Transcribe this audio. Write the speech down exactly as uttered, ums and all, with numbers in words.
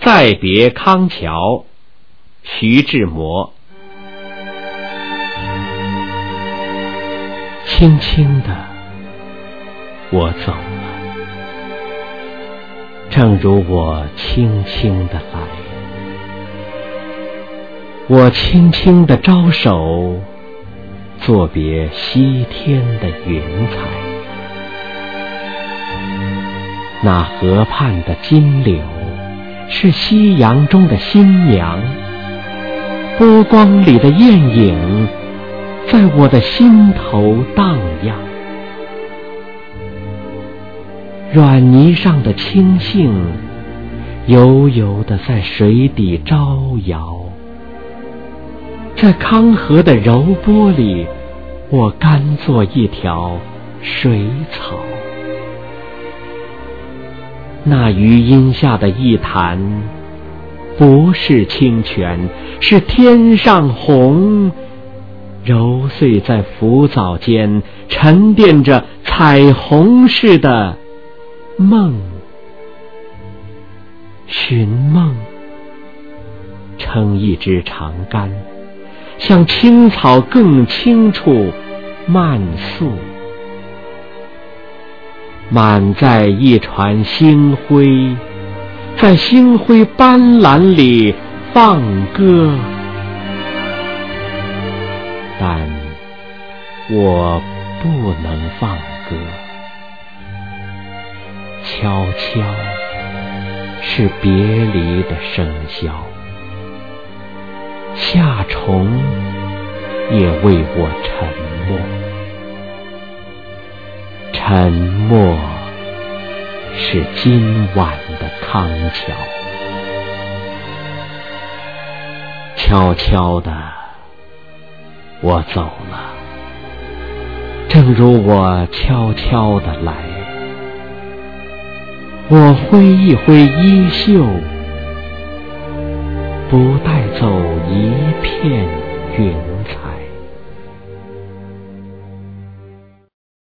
再别康桥，徐志摩。轻轻的，我走了，正如我轻轻的来。我轻轻的招手，作别西天的云彩。那河畔的金柳，是夕阳中的新娘，波光里的艳影，在我的心头荡漾。软泥上的青荇，悠悠地在水底招摇。在康河的柔波里，我甘做一条水草。那余荫下的一潭，不是清泉，是天上虹，揉碎在浮藻间，沉淀着彩虹似的梦。寻梦，撑一支长杆，向青草更青处漫溯。满载一船星辉，在星辉斑斓里放歌。但我不能放歌，悄悄是别离的笙箫，夏虫也为我沉默。沉默是今晚的康桥。悄悄的，我走了，正如我悄悄的来。我挥一挥衣袖，不带走一片云。